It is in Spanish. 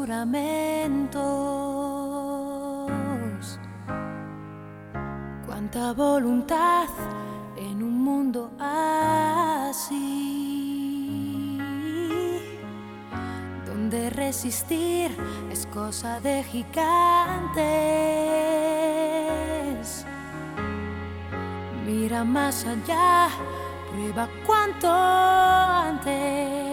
juramentos. Cuánta voluntad en un mundo así, donde resistir es cosa de gigantes. Mira más allá, prueba cuanto antes.